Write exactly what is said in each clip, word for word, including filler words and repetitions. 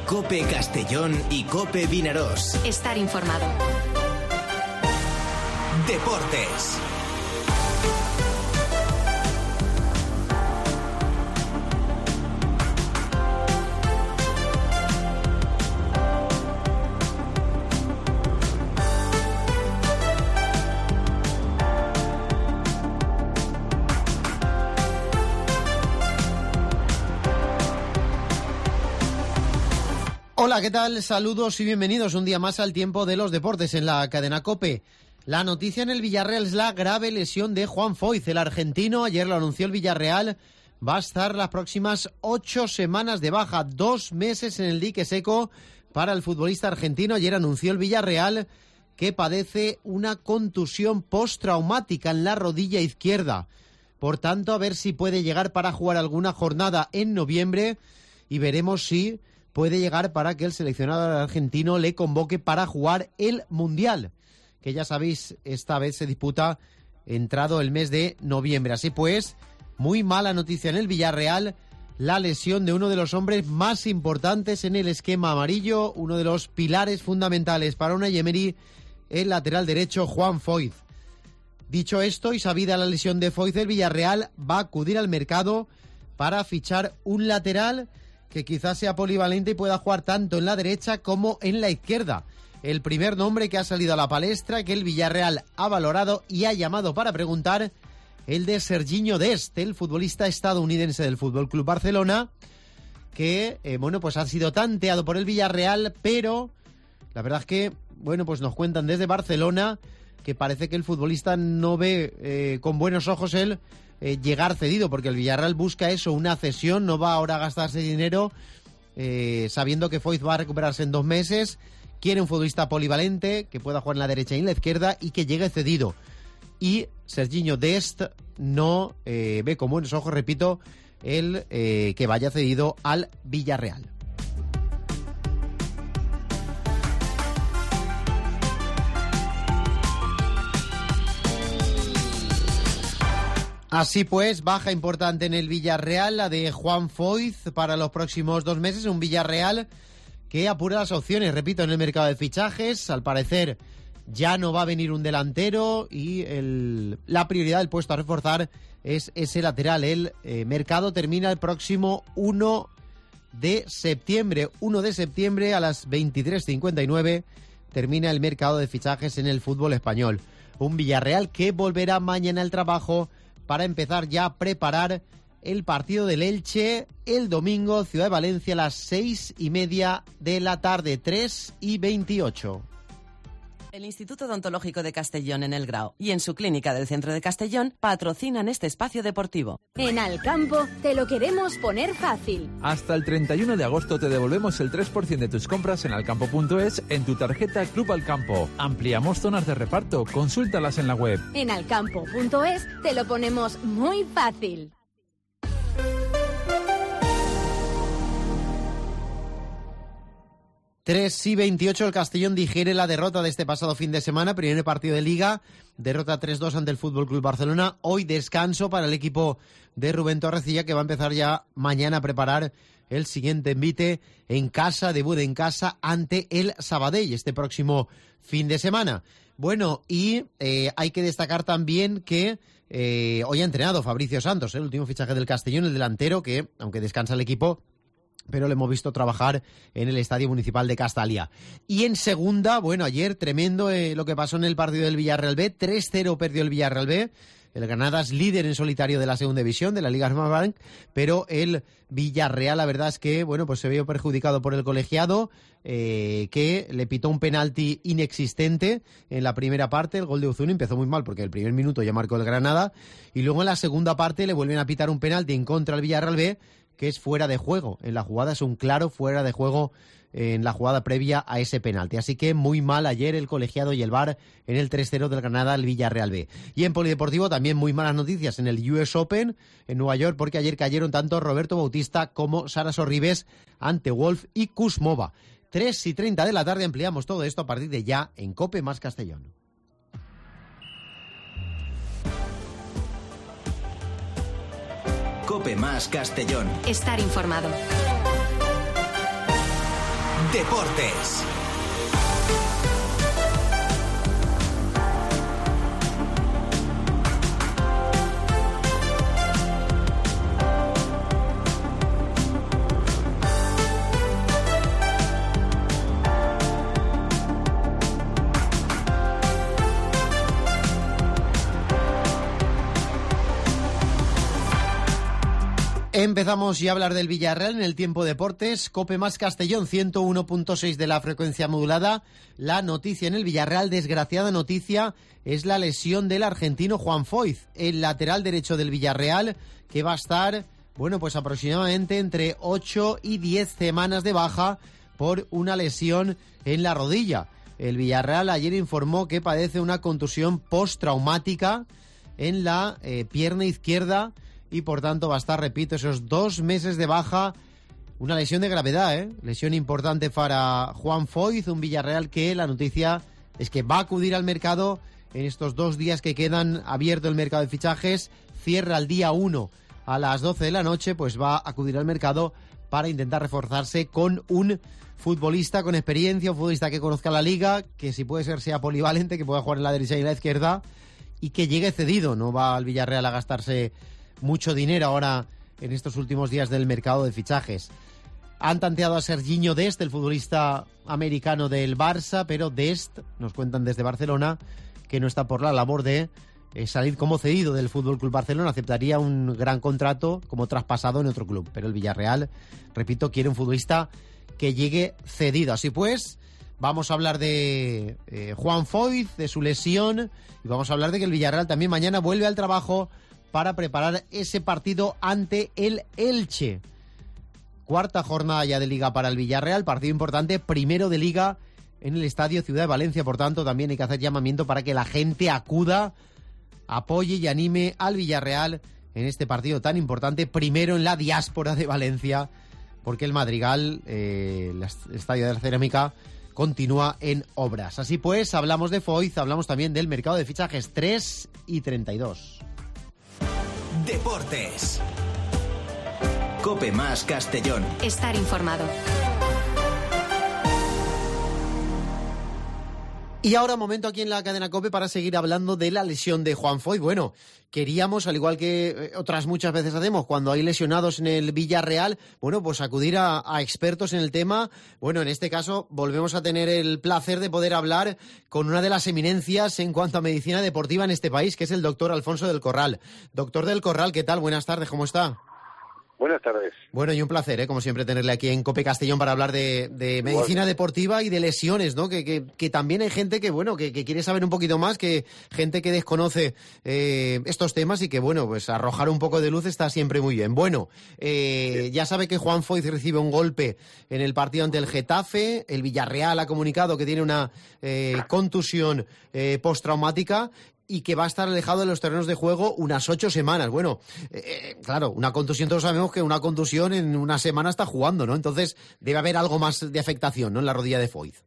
COPE Castellón y COPE Vinarós. Estar informado. Deportes. Hola, ¿qué tal? Saludos y bienvenidos un día más al tiempo de los deportes en la cadena COPE. La noticia en el Villarreal es la grave lesión de Juan Foyth, el argentino. Ayer lo anunció el Villarreal. Va a estar las próximas ocho semanas de baja, dos meses en el dique seco para el futbolista argentino. Ayer anunció el Villarreal que padece una contusión postraumática en la rodilla izquierda. Por tanto, a ver si puede llegar para jugar alguna jornada en noviembre y veremos si puede llegar para que el seleccionado argentino le convoque para jugar el Mundial, que ya sabéis, esta vez se disputa entrado el mes de noviembre. Así pues, muy mala noticia en el Villarreal, la lesión de uno de los hombres más importantes en el esquema amarillo, uno de los pilares fundamentales para Unai Emery, el lateral derecho Juan Foyth. Dicho esto y sabida la lesión de Foyth, el Villarreal va a acudir al mercado para fichar un lateral que quizás sea polivalente y pueda jugar tanto en la derecha como en la izquierda. El primer nombre que ha salido a la palestra, que el Villarreal ha valorado y ha llamado para preguntar, el de Serginho Dest, el futbolista estadounidense del F C Barcelona, que eh, bueno, pues ha sido tanteado por el Villarreal, pero la verdad es que, bueno, pues nos cuentan desde Barcelona que parece que el futbolista no ve eh, con buenos ojos el Eh, llegar cedido, porque el Villarreal busca eso, una cesión, no va ahora a gastarse dinero eh, sabiendo que Foyth va a recuperarse en dos meses, quiere un futbolista polivalente que pueda jugar en la derecha y en la izquierda y que llegue cedido, y Serginho Dest no eh, ve con buenos ojos, repito, el eh, que vaya cedido al Villarreal. Así pues, baja importante en el Villarreal, la de Juan Foyth para los próximos dos meses. Un Villarreal que apura las opciones, repito, en el mercado de fichajes. Al parecer ya no va a venir un delantero y el, la prioridad del puesto a reforzar es ese lateral. El eh, mercado termina el próximo uno de septiembre. uno de septiembre a las veintitrés cincuenta y nueve termina el mercado de fichajes en el fútbol español. Un Villarreal que volverá mañana al trabajo para empezar ya a preparar el partido del Elche el domingo, Ciudad de Valencia, a las seis y media de la tarde, tres y veintiocho. El Instituto Odontológico de Castellón en El Grao y en su clínica del centro de Castellón patrocinan este espacio deportivo. En Alcampo te lo queremos poner fácil. Hasta el treinta y uno de agosto te devolvemos el tres por ciento de tus compras en alcampo punto es en tu tarjeta Club Alcampo. Ampliamos zonas de reparto, consúltalas en la web. En alcampo punto es te lo ponemos muy fácil. tres y veintiocho, el Castellón digiere la derrota de este pasado fin de semana, primer partido de Liga, derrota tres dos ante el F C Barcelona. Hoy descanso para el equipo de Rubén Torrecilla, que va a empezar ya mañana a preparar el siguiente envite en casa, debut en casa ante el Sabadell este próximo fin de semana. Bueno, y eh, hay que destacar también que eh, hoy ha entrenado Fabricio Santos, el último fichaje del Castellón, el delantero, que aunque descansa el equipo, pero lo hemos visto trabajar en el Estadio Municipal de Castalia. Y en segunda, bueno, ayer tremendo eh, lo que pasó en el partido del Villarreal B, tres cero perdió el Villarreal B. El Granada es líder en solitario de la segunda división, de la Liga Smartbank, pero el Villarreal, la verdad es que, bueno, pues se vio perjudicado por el colegiado, eh, que le pitó un penalti inexistente en la primera parte. El gol de Uzuni empezó muy mal porque el primer minuto ya marcó el Granada, y luego en la segunda parte le vuelven a pitar un penalti en contra del Villarreal B, que es fuera de juego. En la jugada es un claro fuera de juego en la jugada previa a ese penalti. Así que muy mal ayer el colegiado y el V A R en el tres cero del Granada al Villarreal B. Y en polideportivo también muy malas noticias en el U S Open en Nueva York, porque ayer cayeron tanto Roberto Bautista como Sara Sorribes ante Wolf y Kuzmova. tres y treinta de la tarde, ampliamos todo esto a partir de ya en COPE más Castellón. COPE más Castellón. Estar informado. Deportes. Empezamos ya a hablar del Villarreal en el Tiempo Deportes. Cope más Castellón, ciento uno punto seis de la frecuencia modulada. La noticia en el Villarreal, desgraciada noticia, es la lesión del argentino Juan Foyth, el lateral derecho del Villarreal, que va a estar, bueno, pues aproximadamente entre ocho y diez semanas de baja por una lesión en la rodilla. El Villarreal ayer informó que padece una contusión postraumática en la eh, pierna izquierda, y por tanto va a estar, repito, esos dos meses de baja. Una lesión de gravedad, ¿eh? Lesión importante para Juan Foyth, un Villarreal que la noticia es que va a acudir al mercado en estos dos días que quedan abierto el mercado de fichajes. Cierra el día uno a las doce de la noche, pues va a acudir al mercado para intentar reforzarse con un futbolista con experiencia, un futbolista que conozca la liga, que si puede ser sea polivalente, que pueda jugar en la derecha y en la izquierda, y que llegue cedido. No va al Villarreal a gastarse mucho dinero ahora en estos últimos días del mercado de fichajes. Han tanteado a Serginho Dest, el futbolista americano del Barça, pero Dest, nos cuentan desde Barcelona, que no está por la labor de eh, salir como cedido del F C Barcelona. Aceptaría un gran contrato como traspasado en otro club, pero el Villarreal, repito, quiere un futbolista que llegue cedido. Así pues, vamos a hablar de eh, Juan Foyth, de su lesión, y vamos a hablar de que el Villarreal también mañana vuelve al trabajo para preparar ese partido ante el Elche. Cuarta jornada ya de Liga para el Villarreal, partido importante, primero de Liga en el Estadio Ciudad de Valencia. Por tanto, también hay que hacer llamamiento para que la gente acuda, apoye y anime al Villarreal en este partido tan importante, primero en la diáspora de Valencia, porque el Madrigal, eh, el Estadio de la Cerámica, continúa en obras. Así pues, hablamos de Foyth, hablamos también del mercado de fichajes, tres y treinta y dos. Deportes. Cope más Castellón. Estar informado. Y ahora momento aquí en la cadena COPE para seguir hablando de la lesión de Juan Foyth. Bueno, queríamos, al igual que otras muchas veces hacemos, cuando hay lesionados en el Villarreal, bueno, pues acudir a, a expertos en el tema. Bueno, en este caso volvemos a tener el placer de poder hablar con una de las eminencias en cuanto a medicina deportiva en este país, que es el doctor Alfonso del Corral. Doctor del Corral, ¿qué tal? Buenas tardes, ¿cómo está? Buenas tardes. Bueno, y un placer, ¿eh? Como siempre, tenerle aquí en Cope Castellón para hablar de, de medicina deportiva y de lesiones, ¿no? Que, que, que también hay gente que, bueno, que, que quiere saber un poquito más, que gente que desconoce eh, estos temas y que, bueno, pues arrojar un poco de luz está siempre muy bien. Bueno, eh, sí. Ya sabe que Juan Foyth recibe un golpe en el partido ante el Getafe. El Villarreal ha comunicado que tiene una eh, contusión eh, postraumática y que va a estar alejado de los terrenos de juego unas ocho semanas. Bueno, eh, claro, una contusión, todos sabemos que una contusión en una semana está jugando, ¿no? Entonces debe haber algo más de afectación, ¿no?, en la rodilla de Foyth.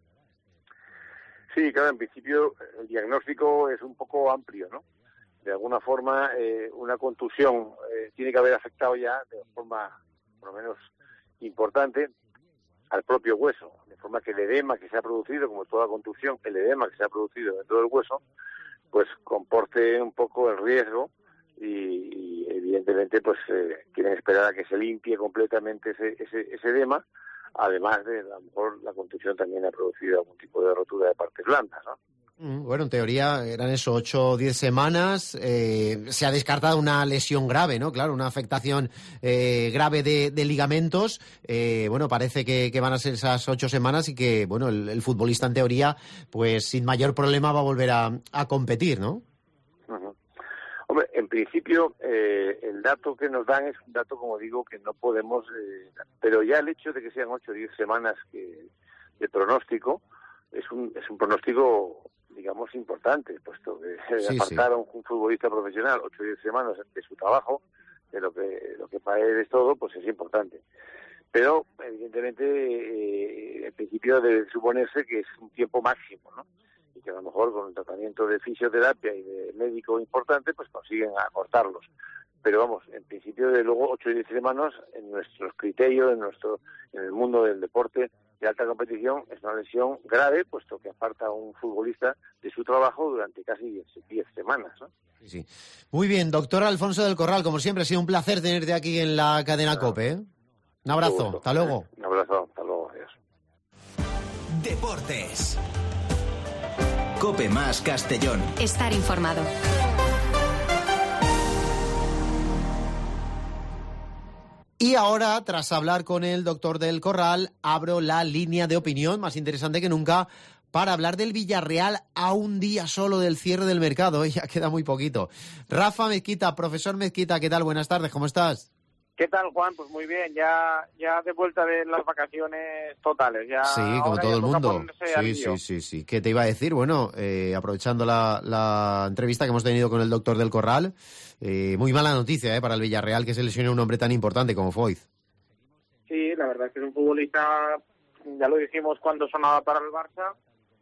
Sí, claro, en principio el diagnóstico es un poco amplio, ¿no? De alguna forma, eh, una contusión eh, tiene que haber afectado ya de forma, por lo menos, importante al propio hueso, de forma que el edema que se ha producido, como toda contusión, el edema que se ha producido dentro del hueso, pues comporte un poco el riesgo y, y evidentemente pues eh, quieren esperar a que se limpie completamente ese, ese, ese edema, además de a lo mejor la contusión también ha producido algún tipo de rotura de partes blandas, ¿no? Bueno, en teoría eran eso, ocho o diez semanas. Eh, se ha descartado una lesión grave, ¿no? Claro, una afectación eh, grave de, de ligamentos. Eh, bueno, parece que, que van a ser esas ocho semanas y que, bueno, el, el futbolista en teoría, pues sin mayor problema va a volver a, a competir, ¿no? Uh-huh. Hombre, en principio eh, el dato que nos dan es un dato, como digo, que no podemos... Eh, pero ya el hecho de que sean ocho o diez semanas que, de pronóstico es un, es un pronóstico, digamos, importante, puesto que sí, apartar a un, un futbolista profesional ocho o diez semanas de su trabajo, de lo que lo que para él es todo, pues es importante. Pero, evidentemente, eh, en principio debe suponerse que es un tiempo máximo, ¿no? Y que a lo mejor con un tratamiento de fisioterapia y de médico importante, pues consiguen acortarlos. pero vamos, en principio, de luego, ocho y diez manos, en nuestros criterios, en nuestro, en el mundo del deporte de alta competición, es una lesión grave, puesto que aparta a un futbolista de su trabajo durante casi diez semanas, ¿no? Sí, sí. Muy bien, doctor Alfonso del Corral, como siempre, ha sido un placer tenerte aquí en la cadena COPE, ¿eh? Un abrazo, hasta luego. Un abrazo, hasta luego, adiós. Deportes. COPE más Castellón. Estar informado. Y ahora, tras hablar con el doctor del Corral, abro la línea de opinión, más interesante que nunca, para hablar del Villarreal a un día solo del cierre del mercado. Ya queda muy poquito. Rafa Mezquita, profesor Mezquita, ¿qué tal? Buenas tardes, ¿cómo estás? ¿Qué tal, Juan? Pues muy bien, ya ya de vuelta de las vacaciones totales. Ya, sí, como todo el mundo. Sí, sí, sí, sí. ¿Qué te iba a decir? Bueno, eh, aprovechando la, la entrevista que hemos tenido con el doctor del Corral, eh, muy mala noticia eh, para el Villarreal que se lesione un hombre tan importante como Foyth. Sí, la verdad es que es un futbolista, ya lo dijimos cuando sonaba para el Barça,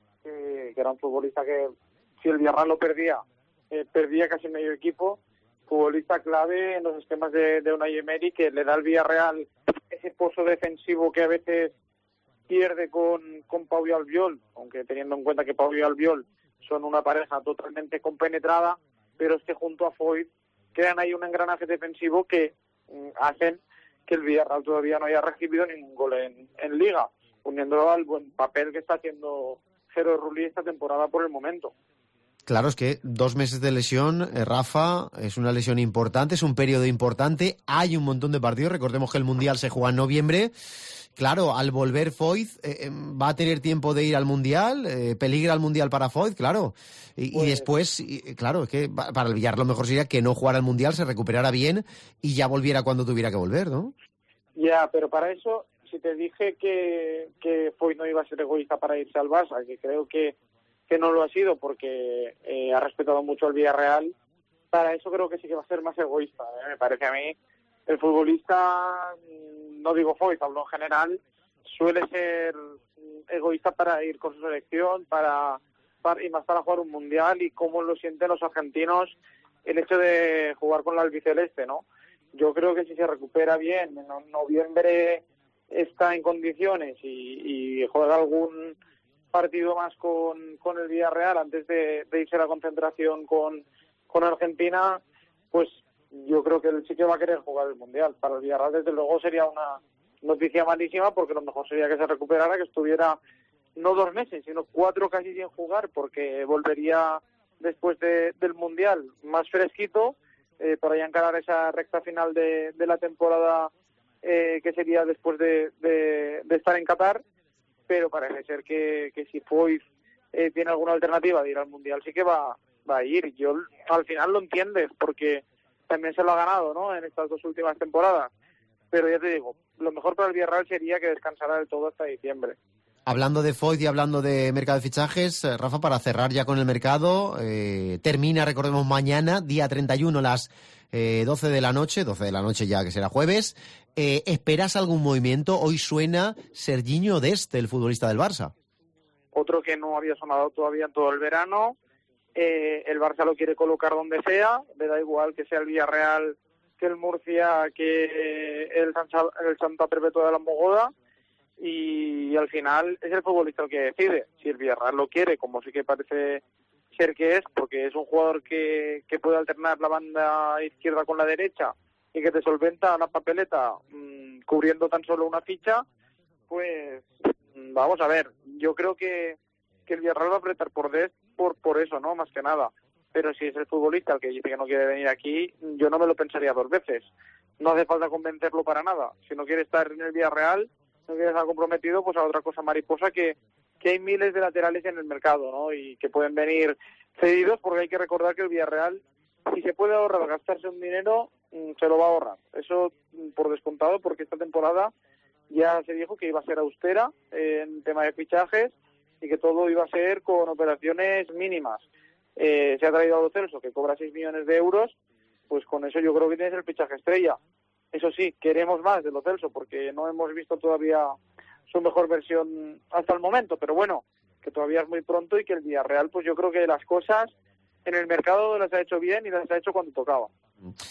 eh, que era un futbolista que si el Villarreal lo perdía, eh, perdía casi medio equipo. Futbolista clave en los esquemas de, de Unai Emery, que le da al Villarreal ese pozo defensivo que a veces pierde con, con Pau y Albiol, aunque teniendo en cuenta que Pau y Albiol son una pareja totalmente compenetrada, pero es que junto a Foyth crean ahí un engranaje defensivo que mm, hacen que el Villarreal todavía no haya recibido ningún gol en, en Liga, uniéndolo al buen papel que está haciendo Jero Rulli esta temporada por el momento. Claro, es que dos meses de lesión, eh, Rafa, es una lesión importante, es un periodo importante, hay un montón de partidos, recordemos que el Mundial se juega en noviembre. Claro, al volver Foyth, eh, va a tener tiempo de ir al Mundial, eh, peligra el Mundial para Foyth, claro. Y, pues... y después, y, claro, es que para el Villarreal lo mejor sería que no jugara el Mundial, se recuperara bien y ya volviera cuando tuviera que volver, ¿no? Ya, pero para eso, si te dije que, que Foyth no iba a ser egoísta para irse al Barça, que creo que que no lo ha sido porque eh, ha respetado mucho al Villarreal, para eso creo que sí que va a ser más egoísta. ¿eh? Me parece a mí, el futbolista, no digo Foyth, hablo en general, suele ser egoísta para ir con su selección, para, para y más para jugar un Mundial, y cómo lo sienten los argentinos el hecho de jugar con la albiceleste, ¿no? Yo creo que si se recupera bien, en noviembre está en condiciones y, y juega algún partido más con, con el Villarreal antes de, de irse a la concentración con, con Argentina, pues yo creo que él sí que va a querer jugar el Mundial. Para el Villarreal, desde luego, sería una noticia malísima, porque lo mejor sería que se recuperara, que estuviera no dos meses, sino cuatro casi sin jugar, porque volvería después de, del Mundial más fresquito, eh, para ya encarar esa recta final de, de la temporada, eh, que sería después de, de, de estar en Qatar. Pero parece ser que, que si Foyth eh, tiene alguna alternativa de ir al Mundial, sí que va, va a ir. Yo al final lo entiendes, porque también se lo ha ganado, ¿no?, en estas dos últimas temporadas. Pero ya te digo, lo mejor para el Villarreal sería que descansara del todo hasta diciembre. Hablando de Foyth y hablando de mercado de fichajes, Rafa, para cerrar ya con el mercado, eh, termina, recordemos, mañana, día treinta y uno, las eh, doce de la noche, doce de la noche ya que será jueves. Eh, ¿Esperas algún movimiento? Hoy suena Serginho Dest, el futbolista del Barça. Otro que no había sonado todavía en todo el verano. Eh, el Barça lo quiere colocar donde sea, le da igual que sea el Villarreal, que el Murcia, que el Santa, el Santa Perpetua de la Mogoda. Y al final es el futbolista el que decide. Si el Villarreal lo quiere, como sí que parece ser que es, porque es un jugador que, que puede alternar la banda izquierda con la derecha y que te solventa la papeleta mmm, cubriendo tan solo una ficha, pues mmm, vamos a ver. Yo creo que, que el Villarreal va a apretar por Dest por, por eso, ¿no? Más que nada. Pero si es el futbolista el que dice que no quiere venir aquí, yo no me lo pensaría dos veces. No hace falta convencerlo para nada. Si no quiere estar en el Villarreal, no quiere estar comprometido, pues a otra cosa mariposa, que, que hay miles de laterales en el mercado, ¿no? Y que pueden venir cedidos, porque hay que recordar que el Villarreal, si se puede ahorrar, gastarse un dinero, se lo va a ahorrar. Eso por descontado, porque esta temporada ya se dijo que iba a ser austera en tema de fichajes y que todo iba a ser con operaciones mínimas. Eh, se ha traído a Lo Celso, que cobra seis millones de euros, pues con eso yo creo que tienes el fichaje estrella. Eso sí, queremos más de Lo Celso, porque no hemos visto todavía su mejor versión hasta el momento, pero bueno, que todavía es muy pronto y que el Villarreal, pues yo creo que las cosas en el mercado las ha hecho bien y las ha hecho cuando tocaba.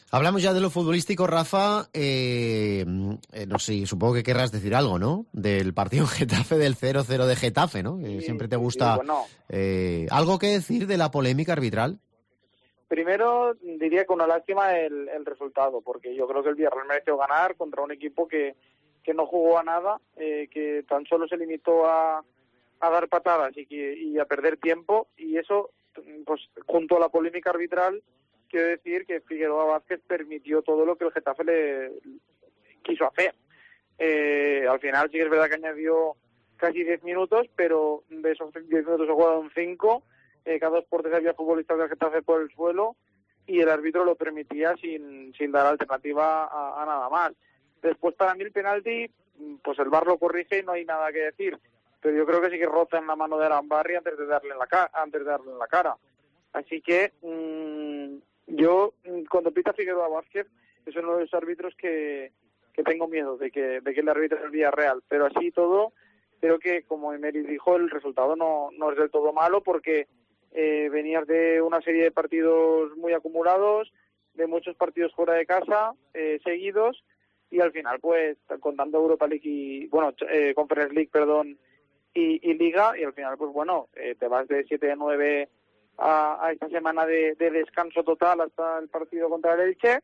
Hablamos ya de lo futbolístico, Rafa. Eh, eh, no sé, supongo que querrás decir algo, ¿no? Del partido Getafe, del cero cero de Getafe, ¿no? Que Sí, siempre te sí, gusta. sí, bueno. eh, ¿Algo que decir de la polémica arbitral? Primero, diría que una lástima el, el resultado, porque yo creo que el Villarreal mereció ganar contra un equipo que, que no jugó a nada, eh, que tan solo se limitó a, a dar patadas y, que, y a perder tiempo, y eso, pues junto a la polémica arbitral, quiero decir que Figueroa Vázquez permitió todo lo que el Getafe le quiso hacer. Eh, al final sí que es verdad que añadió casi diez minutos, pero de esos diez minutos se jugaron cinco. Eh, cada dos por tres había futbolistas del Getafe por el suelo y el árbitro lo permitía sin, sin dar alternativa a, a nada más. Después, para mí, el penalti, pues el V A R lo corrige y no hay nada que decir. Pero yo creo que sí que roza en la mano de Arambarri antes de darle en la, ca- antes de darle en la cara. Así que mmm, yo, cuando pita Figueroa Vázquez, es uno de los árbitros que, que tengo miedo de que, de que le arbitre el Villarreal. Pero así todo, creo que, como Emery dijo, el resultado no, no es del todo malo porque eh, venías de una serie de partidos muy acumulados, de muchos partidos fuera de casa, eh, seguidos, y al final, pues, contando Europa League y, bueno, eh, Conference League, perdón, y, y Liga, y al final, pues bueno, eh, te vas de siete a nueve a, a esta semana de, de descanso total hasta el partido contra el Elche,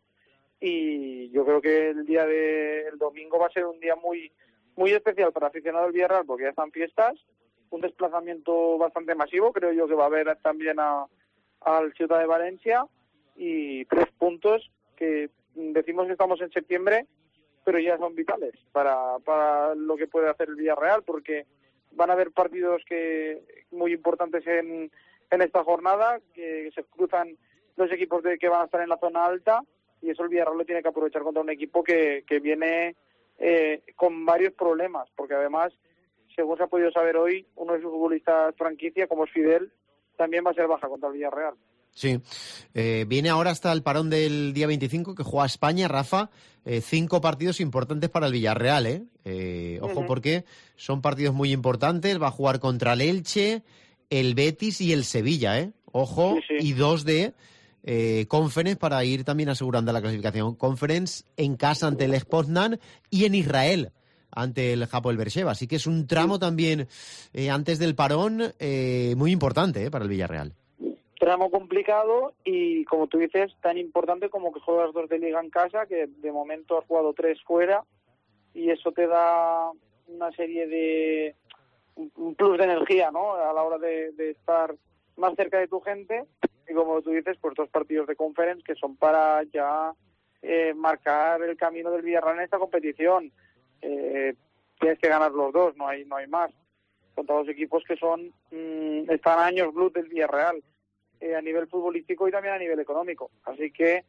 y yo creo que el día de el domingo va a ser un día muy muy especial para aficionados del Villarreal porque ya están fiestas, un desplazamiento bastante masivo, creo yo que va a haber también a, al Ciudad de Valencia, y tres puntos que decimos que estamos en septiembre, pero ya son vitales para, para lo que puede hacer el Villarreal, porque van a haber partidos que muy importantes en, en esta jornada, que se cruzan los equipos de, que van a estar en la zona alta, y eso el Villarreal lo tiene que aprovechar contra un equipo que, que viene eh, con varios problemas, porque además, según se ha podido saber hoy, uno de sus futbolistas franquicia, como es Fidel, también va a ser baja contra el Villarreal. Sí, eh, viene ahora hasta el parón del día veinticinco que juega España, Rafa, eh, cinco partidos importantes para el Villarreal, ¿eh? eh ojo, uh-huh. Porque son partidos muy importantes, va a jugar contra el Elche, el Betis y el Sevilla, ¿eh? Ojo, sí, sí. Y dos de eh, Conference para ir también asegurando la clasificación. Conference en casa ante el Poznan y en Israel ante el Hapoel Beersheva, así que es un tramo también eh, antes del parón eh, muy importante eh, para el Villarreal. Tramo complicado y, como tú dices, tan importante como que juegas dos de Liga en casa, que de momento has jugado tres fuera, y eso te da una serie de... un plus de energía, ¿no?, a la hora de, de estar más cerca de tu gente, y como tú dices, pues dos partidos de Conference que son para ya eh, marcar el camino del Villarreal en esta competición. Eh, tienes que ganar los dos, no hay no hay más. Contra dos equipos que son mmm, están a años luz del Villarreal. Eh, a nivel futbolístico y también a nivel económico. Así que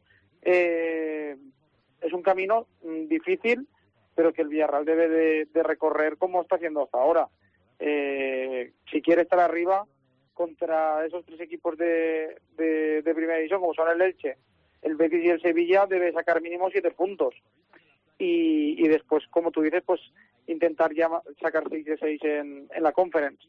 eh, es un camino mm, difícil, pero que el Villarreal debe de, de recorrer como está haciendo hasta ahora. Eh, si quiere estar arriba contra esos tres equipos de, de, de primera división, como son el Elche, el Betis y el Sevilla, debe sacar mínimo siete puntos. Y, y después, como tú dices, pues intentar ya sacar seis de seis en, en la Conference.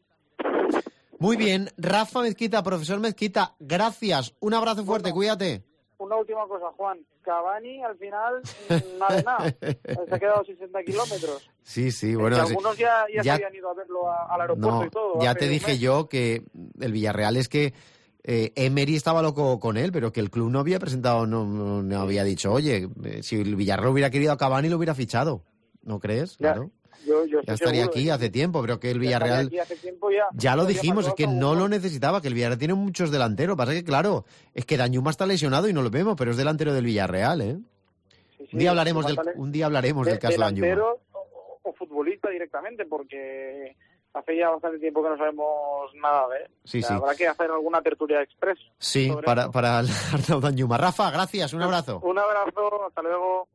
Muy bien, Rafa Mezquita, profesor Mezquita, gracias, un abrazo fuerte, bueno, cuídate. Una última cosa, Juan, Cavani al final nada de nada, se ha quedado sesenta kilómetros. Sí, sí, bueno. Es que algunos ya, ya, ya se habían ido a verlo a, al aeropuerto no, y todo. Ya te dije yo que el Villarreal es que eh, Emery estaba loco con él, pero que el club no había presentado, no, no, no había dicho, oye, si el Villarreal hubiera querido a Cavani lo hubiera fichado, ¿no crees? Ya. Claro. Yo, yo ya estaría aquí hace tiempo, pero que el Villarreal, ya, ya, ya lo dijimos, es que no lo necesitaba, que el Villarreal tiene muchos delanteros, pasa que claro, es que Danjuma está lesionado y no lo vemos, pero es delantero del Villarreal, ¿eh? Sí, sí, un día hablaremos del, un día hablaremos de, del caso de Danjuma. Delantero o, o futbolista directamente, porque hace ya bastante tiempo que no sabemos nada de él. Sí, o sea, sí. Habrá que hacer alguna tertulia express. Sí, para, para Arnau Danjuma. Rafa, gracias, un abrazo. Un abrazo, hasta luego.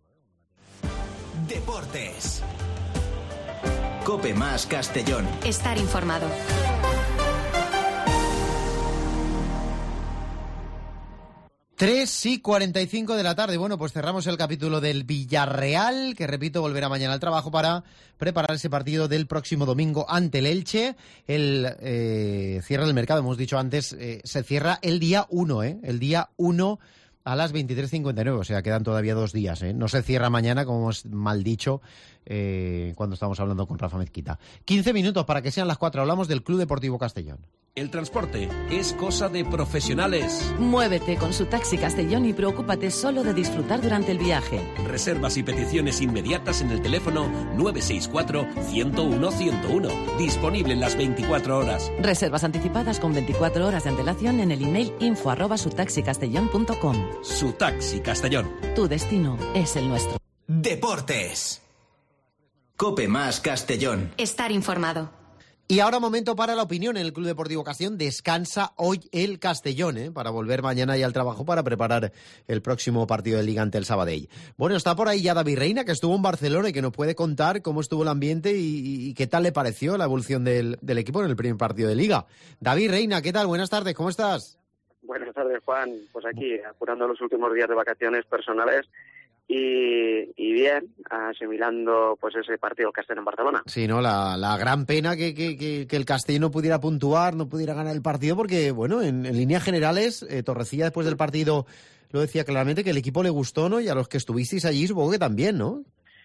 Deportes. Cope más Castellón. Estar informado. tres y cuarenta y cinco de la tarde. Bueno, pues cerramos el capítulo del Villarreal, que repito, volverá mañana al trabajo para preparar ese partido del próximo domingo ante el Elche. El eh, cierre del mercado, hemos dicho antes, eh, se cierra el día uno, ¿eh? El día uno A las veintitrés cincuenta y nueve, o sea, quedan todavía dos días, ¿eh? No se cierra mañana, como hemos mal dicho eh, cuando estamos hablando con Rafa Mezquita. quince minutos para que sean las cuatro. Hablamos del Club Deportivo Castellón. El transporte es cosa de profesionales. Muévete con su Taxi Castellón y preocúpate solo de disfrutar durante el viaje. Reservas y peticiones inmediatas en el teléfono nueve seis cuatro, ciento uno, ciento uno. Disponible en las veinticuatro horas. Reservas anticipadas con veinticuatro horas de antelación en el email info arroba sutaxicastellón punto com. Su Taxi Castellón. Tu destino es el nuestro. Deportes. Cope más Castellón. Estar informado. Y ahora momento para la opinión en el Club Deportivo Castellón. Descansa hoy el Castellón, ¿eh? Para volver mañana ya al trabajo para preparar el próximo partido de Liga ante el Sabadell. Bueno, está por ahí ya David Reina, que estuvo en Barcelona y que nos puede contar cómo estuvo el ambiente y, y qué tal le pareció la evolución del, del equipo en el primer partido de Liga. David Reina, ¿qué tal? Buenas tardes, ¿cómo estás? Buenas tardes, Juan. Pues aquí, apurando los últimos días de vacaciones personales y, y bien, asimilando pues ese partido del Castellón en Barcelona. Sí, ¿no? La, la gran pena que, que, que, que el Castellón no pudiera puntuar, no pudiera ganar el partido, porque, bueno, en, en líneas generales, eh, Torrecilla después del partido lo decía claramente, que el equipo le gustó, ¿no? Y a los que estuvisteis allí supongo que también, ¿no?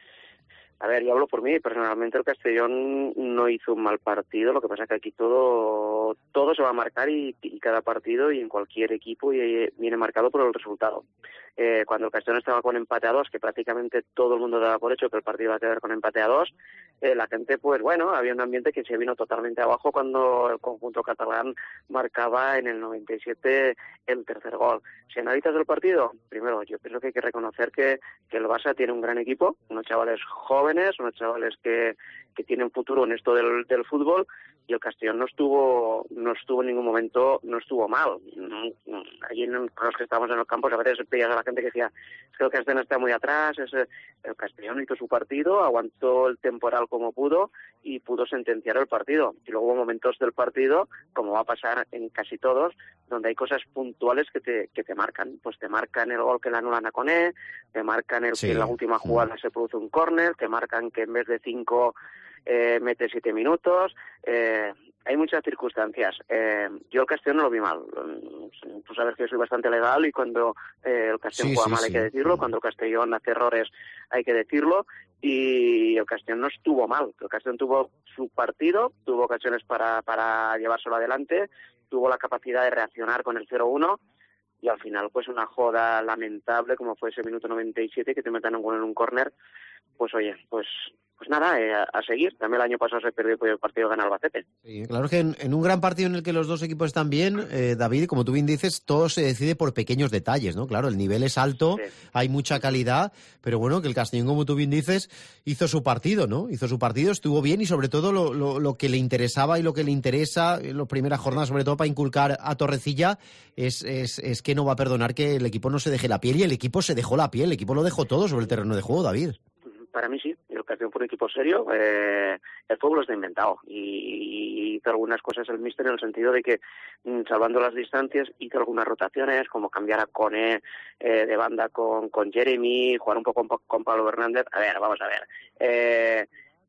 A ver, yo hablo por mí. Personalmente el Castellón no hizo un mal partido. Lo que pasa es que aquí todo todo se va a marcar y, y cada partido y en cualquier equipo y, y viene marcado por el resultado. Eh, cuando el Castellón estaba con empate a dos, que prácticamente todo el mundo daba por hecho que el partido iba a quedar con empate a dos, eh, la gente, pues bueno, había un ambiente que se vino totalmente abajo cuando el conjunto catalán marcaba en el noventa y siete el tercer gol. Si analizas el partido, primero yo pienso que hay que reconocer que, que el Barça tiene un gran equipo, unos chavales jóvenes, unos chavales que, que tienen futuro en esto del, del fútbol, y el Castellón no estuvo no estuvo en ningún momento, no estuvo mal. Allí en, con los que estábamos en el campo a veces veías a la gente que decía, es que el Castellón está muy atrás. Es, el Castellón hizo su partido, aguantó el temporal como pudo y pudo sentenciar el partido. Y luego hubo momentos del partido, como va a pasar en casi todos, donde hay cosas puntuales que te que te marcan. Pues te marcan el gol que le anulan a Koné, te marcan el sí. que en la última jugada se produce un córner, te marcan que en vez de cinco eh, mete siete minutos. Eh, hay muchas circunstancias. Eh, yo el Castellón no lo vi mal. Tú sabes que soy bastante legal y cuando eh, el Castellón sí, juega sí, mal sí. hay que decirlo, cuando el Castellón hace errores hay que decirlo, y el Castellón no estuvo mal. El Castellón tuvo su partido, tuvo ocasiones para, para llevárselo adelante, tuvo la capacidad de reaccionar con el cero uno y al final pues una joda lamentable como fue ese minuto noventa y siete que te metan un gol en un córner. Pues oye, pues pues nada, eh, a, a seguir. También el año pasado se perdió el partido gana Albacete. Sí, claro que en, en un gran partido en el que los dos equipos están bien, eh, David, como tú bien dices, todo se decide por pequeños detalles, ¿no? Claro, el nivel es alto, sí. hay mucha calidad, pero bueno, que el Castellón, como tú bien dices, hizo su partido, ¿no? Hizo su partido, estuvo bien y sobre todo lo, lo, lo que le interesaba y lo que le interesa en las primeras jornadas, sobre todo para inculcar a Torrecilla, es, es, es que no va a perdonar que el equipo no se deje la piel, y el equipo se dejó la piel, el equipo lo dejó todo sobre el terreno de juego, David. Para mí sí, el Castellón fue un equipo serio, eh, el fútbol está inventado y, y hizo algunas cosas el míster en el sentido de que, salvando las distancias, hizo algunas rotaciones, como cambiar a Koné eh, de banda con, con Jeremy, jugar un poco con, con Pablo Hernández. A ver, vamos a ver. Eh,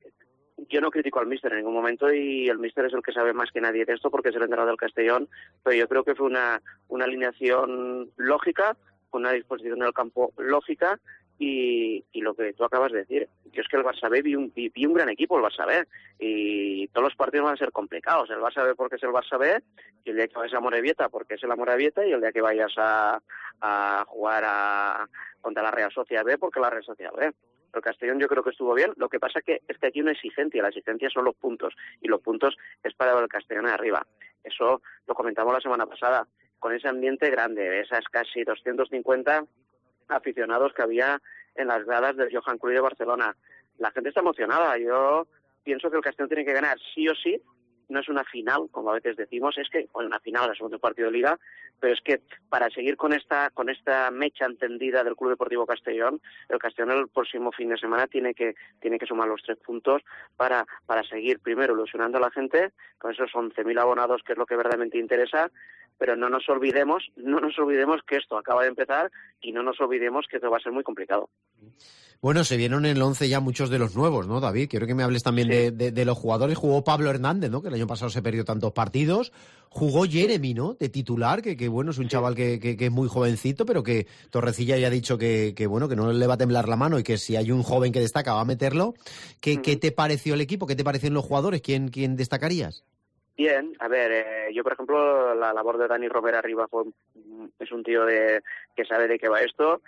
yo no critico al míster en ningún momento y el míster es el que sabe más que nadie de esto porque es el entrenador del Castellón, pero yo creo que fue una, una alineación lógica, una disposición del campo lógica. Y, y lo que tú acabas de decir, yo es que el Barça B vi un, vi, vi un gran equipo, el Barça B, y todos los partidos van a ser complicados. El Barça B porque es el Barça B, y el día que vayas a Amorebieta porque es el Amorebieta, y el día que vayas a, a jugar a, contra la Real Sociedad B porque la Real Sociedad B. El Castellón yo creo que estuvo bien, lo que pasa que es que aquí hay una exigencia, la exigencia son los puntos, y los puntos es para el Castellón de arriba. Eso lo comentamos la semana pasada, con ese ambiente grande, esas casi doscientos cincuenta aficionados que había en las gradas del Johan Cruyff de Barcelona. La gente está emocionada. Yo pienso que el Castellón tiene que ganar sí o sí. No es una final, como a veces decimos, es que, bueno, una final, el segundo partido de Liga, pero es que para seguir con esta con esta mecha encendida del Club Deportivo Castellón, el Castellón el próximo fin de semana tiene que tiene que sumar los tres puntos para para seguir primero ilusionando a la gente con esos once mil abonados, que es lo que verdaderamente interesa, pero no nos olvidemos, no nos olvidemos que esto acaba de empezar y no nos olvidemos que esto va a ser muy complicado. Bueno, se vieron en el once ya muchos de los nuevos, ¿no, David? Quiero que me hables también sí. de, de, de los jugadores. Jugó Pablo Hernández, ¿no? Que el año pasado se perdió tantos partidos. Jugó Jeremy, ¿no? De titular, que, que bueno, es un sí. chaval que, que, que es muy jovencito, pero que Torrecilla ya ha dicho que, que, bueno, que no le va a temblar la mano y que si hay un joven que destaca va a meterlo. ¿Qué, uh-huh. ¿qué te pareció el equipo? ¿Qué te parecieron los jugadores? ¿Quién, quién destacarías? Bien, a ver, eh, yo por ejemplo, la labor de Dani Rovira arriba fue, es un tío de que sabe de qué va esto,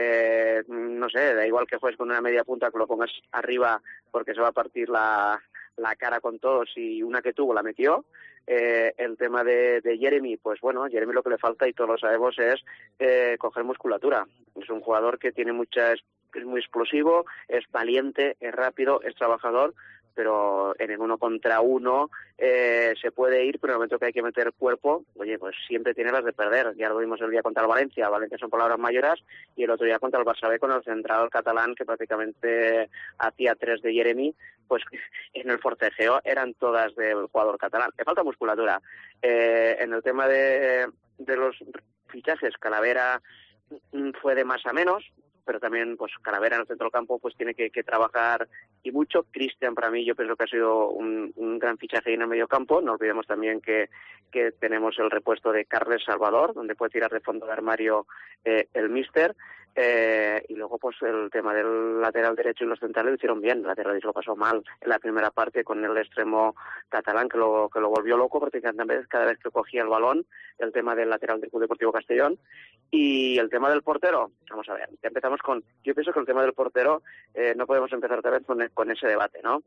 eh, no sé, da igual que juegues con una media punta, que lo pongas arriba porque se va a partir la, la cara con todos y una que tuvo la metió. Eh, el tema de, de Jeremy, pues bueno, Jeremy lo que le falta y todos lo sabemos es eh, coger musculatura. Es un jugador que tiene mucha, es, es muy explosivo, es valiente, es rápido, es trabajador, pero en el uno contra uno eh, se puede ir, pero en el momento que hay que meter cuerpo, oye, pues siempre tiene las de perder. Ya lo vimos el día contra el Valencia, Valencia son palabras mayores, y el otro día contra el Barça B con el central catalán, que prácticamente hacía tres de Jeremy, pues en el forcejeo eran todas del jugador catalán. Le falta musculatura. Eh, en el tema de, de los fichajes, Calavera fue de más a menos, pero también pues Calavera en el centro del campo pues tiene que, que trabajar y mucho. Cristian, para mí, yo pienso que ha sido un, un gran fichaje en el medio campo. No olvidemos también que, que tenemos el repuesto de Carles Salvador, donde puede tirar de fondo de armario eh, el míster. Eh, y luego pues el tema del lateral derecho y los centrales lo hicieron bien. El lateral derecho lo pasó mal en la primera parte con el extremo catalán, que lo que lo volvió loco prácticamente cada vez que cogía el balón. El tema del lateral del Club Deportivo Castellón. Y el tema del portero, vamos a ver, ya empezamos con, yo pienso que el tema del portero eh, no podemos empezar otra vez con, con ese debate, ¿no?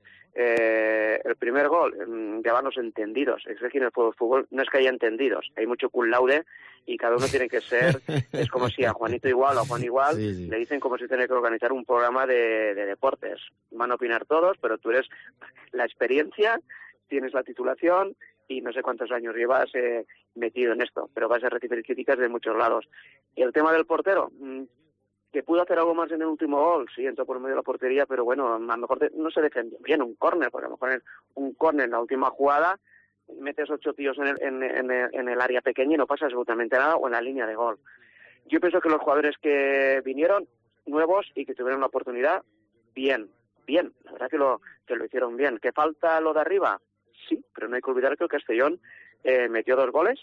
Eh, el primer gol, ya van los entendidos. Es decir, en el fútbol no es que haya entendidos, hay mucho cum laude y cada uno tiene que ser, es como si a Juanito igual o a Juan igual sí, sí. le dicen como si tiene que organizar un programa de, de deportes. Van a opinar todos, pero tú eres la experiencia, tienes la titulación y no sé cuántos años llevas eh, metido en esto, pero vas a recibir críticas de muchos lados. Y el tema del portero, que pudo hacer algo más en el último gol, sí, entró por medio de la portería, pero bueno, a lo mejor no se defendió bien un córner, porque a lo mejor en un córner en la última jugada metes ocho tíos en el, en, en, en el área pequeña y no pasa absolutamente nada, o en la línea de gol. Yo pienso que los jugadores que vinieron, nuevos y que tuvieron la oportunidad, bien, bien, la verdad que lo, que lo hicieron bien. ¿Que falta lo de arriba? Sí, pero no hay que olvidar que el Castellón eh, metió dos goles,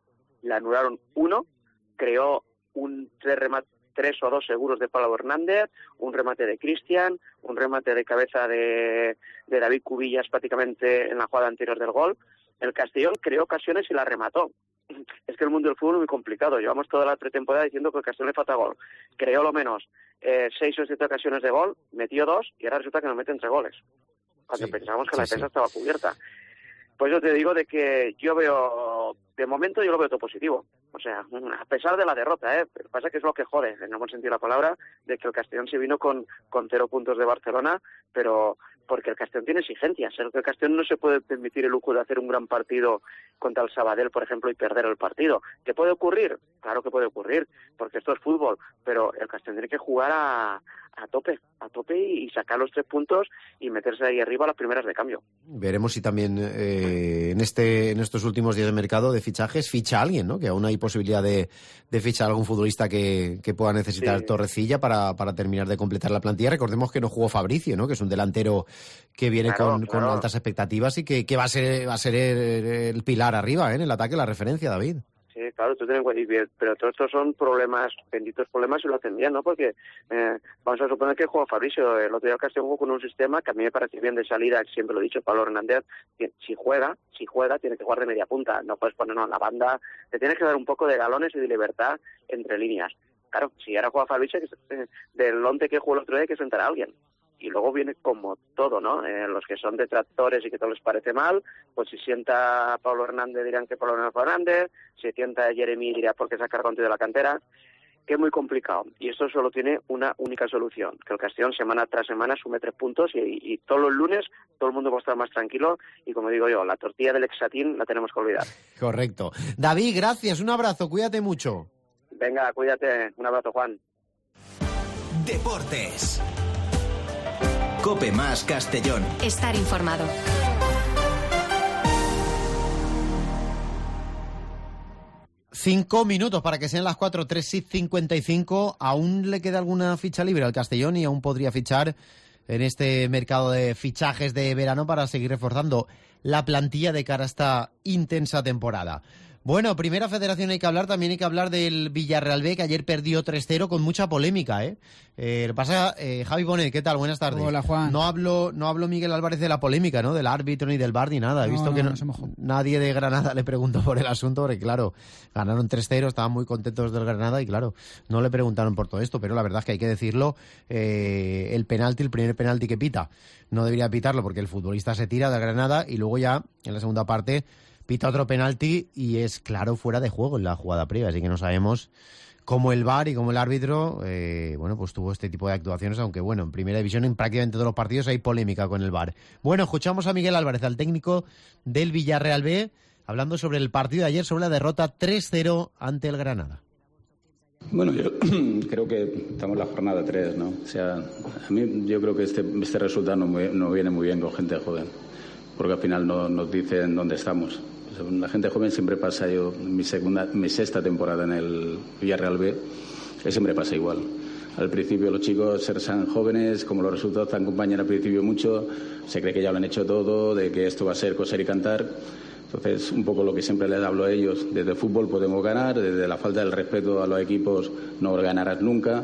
le anularon uno, creó un tres, remate, tres o dos seguros de Pablo Hernández, un remate de Cristian, un remate de cabeza de, de David Cubillas prácticamente en la jugada anterior del gol. El Castellón creó ocasiones y las remató. Es que el mundo del fútbol es muy complicado. Llevamos toda la pretemporada diciendo que el Castellón le falta gol. Creó lo menos eh, seis o siete ocasiones de gol, metió dos y ahora resulta que nos meten tres goles. Cuando sí, pensábamos que sí, la defensa sí. estaba cubierta. Pues yo te digo de que yo veo, de momento yo lo veo todo positivo. O sea, a pesar de la derrota, ¿eh? Pero pasa que es lo que jode, en el buen sentido de la palabra, de que el Castellón se vino con, con cero puntos de Barcelona, pero porque el Castellón tiene exigencias. El Castellón no se puede permitir el lujo de hacer un gran partido contra el Sabadell, por ejemplo, y perder el partido. ¿Qué puede ocurrir? Claro que puede ocurrir, porque esto es fútbol, pero el Castellón tiene que jugar a, a tope, a tope y, y sacar los tres puntos y meterse ahí arriba a las primeras de cambio. Veremos si también eh, en este en estos últimos días de mercado de fichajes ficha a alguien, ¿no? Que aún hay posibilidad de, de fichar a algún futbolista que, que pueda necesitar sí. Torrecilla para, para terminar de completar la plantilla. Recordemos que no jugó Fabricio, ¿no? Que es un delantero que viene claro, con, claro. con altas expectativas y que, que va a ser va a ser el, el pilar arriba, ¿eh? En el ataque, la referencia, David. Sí, claro, tú tienes en cuenta, pero todos estos son problemas, benditos problemas, y lo hacen bien, ¿no? Porque eh, vamos a suponer que juega Fabricio, el otro día el Castellón jugó con un sistema que a mí me parece bien de salida, siempre lo he dicho, Pablo Hernández, si juega, si juega, tiene que jugar de media punta, no puedes ponernos en la banda, te tienes que dar un poco de galones y de libertad entre líneas. Claro, si ahora juega Fabricio, eh, del once que jugó el otro día hay que sentar a alguien. Y luego viene como todo, ¿no? Eh, los que son detractores y que todo les parece mal, pues si sienta a Pablo Hernández dirán que Pablo Hernández, si sienta a Jeremy dirá porque se ha cargado de la cantera, que es muy complicado. Y esto solo tiene una única solución, que el Castellón semana tras semana sume tres puntos y, y todos los lunes todo el mundo va a estar más tranquilo y como digo yo, la tortilla del Exatín la tenemos que olvidar. Correcto. David, gracias, un abrazo, cuídate mucho. Venga, cuídate, un abrazo, Juan. Deportes. Cope más Castellón. Estar informado. Cinco minutos para que sean las cuatro, tres y cincuenta y cinco. ¿Aún le queda alguna ficha libre al Castellón y aún podría fichar en este mercado de fichajes de verano para seguir reforzando la plantilla de cara a esta intensa temporada? Bueno, primera federación hay que hablar, también hay que hablar del Villarreal B, que ayer perdió tres cero con mucha polémica, ¿eh? eh lo pasa, eh, Javi Bonet, ¿qué tal? Buenas tardes. Hola, Juan. No hablo, no hablo Miguel Álvarez de la polémica, ¿no? Del árbitro ni del V A R ni nada. He no, visto no, que no, no nadie de Granada le preguntó por el asunto, porque claro, ganaron tres cero, estaban muy contentos del Granada y claro, no le preguntaron por todo esto, pero la verdad es que hay que decirlo, eh, el penalti, el primer penalti que pita, no debería pitarlo porque el futbolista se tira del Granada y luego ya, en la segunda parte, pita otro penalti y es claro fuera de juego en la jugada previa, así que no sabemos cómo el V A R y cómo el árbitro eh, bueno, pues tuvo este tipo de actuaciones, aunque bueno, en primera división en prácticamente todos los partidos hay polémica con el V A R. Bueno, escuchamos a Miguel Álvarez, al técnico del Villarreal B, hablando sobre el partido de ayer, sobre la derrota tres cero ante el Granada. Bueno, yo creo que estamos en la jornada tres, ¿no? O sea, a mí yo creo que este, este resultado no, muy, no viene muy bien con gente joven, porque al final no nos dicen dónde estamos. La gente joven siempre pasa, yo mi segunda, mi sexta temporada en el Villarreal B, que siempre pasa igual. Al principio los chicos serán jóvenes, como los resultados te acompañan al principio mucho, se cree que ya lo han hecho todo, de que esto va a ser coser y cantar. Entonces, un poco lo que siempre les hablo a ellos, desde el fútbol podemos ganar, desde la falta del respeto a los equipos no ganarás nunca.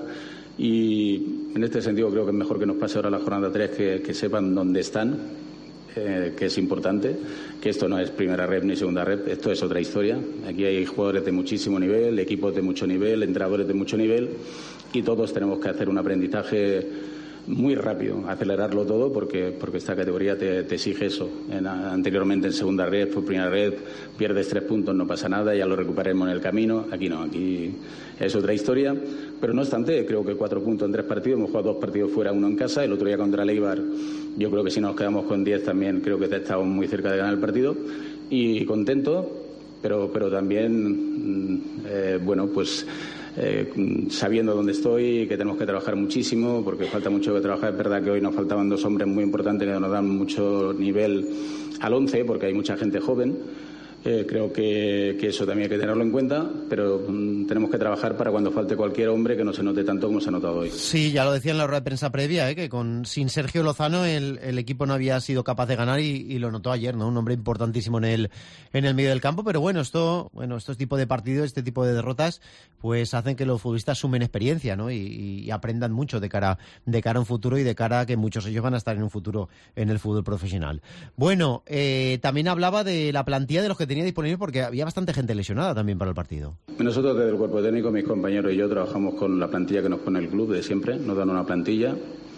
Y en este sentido creo que es mejor que nos pase ahora la jornada tres, que, que sepan dónde están. Eh, que es importante, que esto no es primera red ni segunda red, esto es otra historia. Aquí hay jugadores de muchísimo nivel, equipos de mucho nivel, entrenadores de mucho nivel y todos tenemos que hacer un aprendizaje muy rápido, acelerarlo todo porque, porque esta categoría te, te exige eso. En, anteriormente en segunda red, por primera red, pierdes tres puntos, no pasa nada, ya lo recuperaremos en el camino. Aquí no, aquí es otra historia. Pero no obstante, creo que cuatro puntos en tres partidos, hemos jugado dos partidos fuera, uno en casa, el otro día contra el Eibar. Yo creo que si nos quedamos con diez también creo que estamos muy cerca de ganar el partido. Y contento, pero, pero también, eh, bueno, pues... Eh, sabiendo dónde estoy, que tenemos que trabajar muchísimo, porque falta mucho que trabajar. Es verdad que hoy nos faltaban dos hombres muy importantes que nos dan mucho nivel al once, porque hay mucha gente joven. Eh, creo que, que eso también hay que tenerlo en cuenta, pero mm, tenemos que trabajar para cuando falte cualquier hombre que no se note tanto como se ha notado hoy. Sí, ya lo decía en la rueda de prensa previa, ¿eh? que con sin Sergio Lozano el, el equipo no había sido capaz de ganar y, y lo notó ayer, ¿no? Un hombre importantísimo en el en el medio del campo, pero bueno, esto, bueno, estos tipos de partidos, este tipo de derrotas, pues hacen que los futbolistas sumen experiencia, ¿no? Y, y, y aprendan mucho de cara de cara a un futuro y de cara a que muchos de ellos van a estar en un futuro en el fútbol profesional. Bueno, eh, también hablaba de la plantilla de los que tenía disponible porque había bastante gente lesionada también para el partido. Nosotros desde el cuerpo técnico, mis compañeros y yo trabajamos con la plantilla que nos pone el club de siempre. Nos dan una plantilla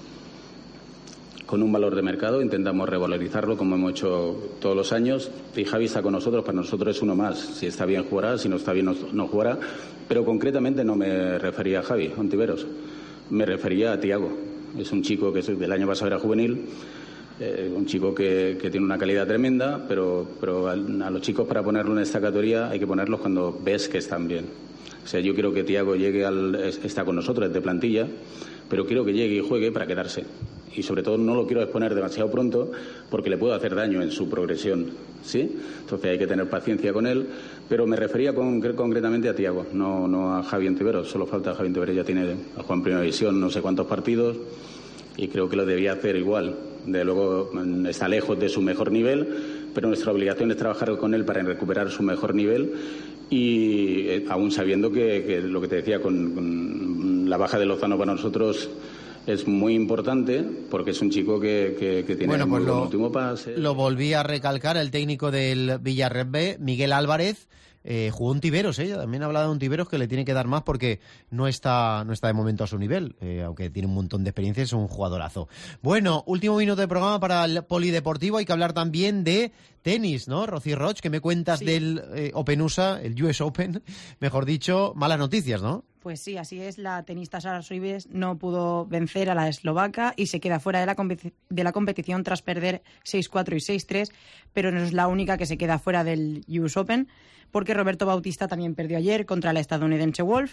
con un valor de mercado, intentamos revalorizarlo como hemos hecho todos los años. Y Javi está con nosotros, para nosotros es uno más. Si está bien jugará, si no está bien no, no jugará. Pero concretamente no me refería a Javi Ontiveros, me refería a Tiago. Es un chico que del año pasado era juvenil. Eh, un chico que, que tiene una calidad tremenda, pero, pero a, a los chicos para ponerlo en esta categoría hay que ponerlos cuando ves que están bien. O sea, yo quiero que Tiago llegue al... está con nosotros desde plantilla, pero quiero que llegue y juegue para quedarse. Y sobre todo no lo quiero exponer demasiado pronto porque le puedo hacer daño en su progresión, ¿sí? Entonces hay que tener paciencia con él, pero me refería con, concretamente a Tiago, no, no a Javi Ontiveros. Solo falta Javi Ontiveros, ya tiene a Juan Primera División no sé cuántos partidos y creo que lo debía hacer igual. De luego está lejos de su mejor nivel, pero nuestra obligación es trabajar con él para recuperar su mejor nivel y eh, aún sabiendo que, que lo que te decía con, con la baja de Lozano para nosotros es muy importante porque es un chico que, que, que tiene bueno, pues muy lo, buen último pase. Lo volví a recalcar el técnico del Villarreal B, Miguel Álvarez. Eh, jugó un Tiveros, ¿eh? También ha hablado de un Tiveros que le tiene que dar más porque no está, no está de momento a su nivel, eh, aunque tiene un montón de experiencia, es un jugadorazo. Bueno, último minuto de programa para el polideportivo, hay que hablar también de tenis, ¿no? Rocío Roch, ¿qué me cuentas sí. del eh, Open U S A, el U S Open, mejor dicho, malas noticias, ¿no? Pues sí, así es, la tenista Sara Soibes no pudo vencer a la eslovaca y se queda fuera de la, competi- de la competición tras perder seis cuatro y seis tres, pero no es la única que se queda fuera del U S Open, porque Roberto Bautista también perdió ayer contra la estadounidense Wolf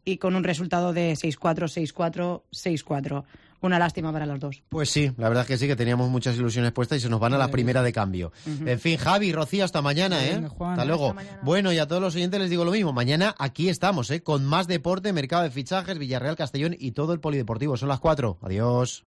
y con un resultado de seis cuatro, seis cuatro, seis cuatro. Una lástima para los dos. Pues sí, la verdad es que sí, que teníamos muchas ilusiones puestas y se nos van a la primera de cambio. Uh-huh. En fin, Javi, Rocío, hasta mañana, ¿eh? Bien, Juan, hasta luego. Hasta bueno, y a todos los oyentes les digo lo mismo. Mañana aquí estamos, ¿eh? Con más deporte, mercado de fichajes, Villarreal, Castellón y todo el polideportivo. Son las cuatro. Adiós.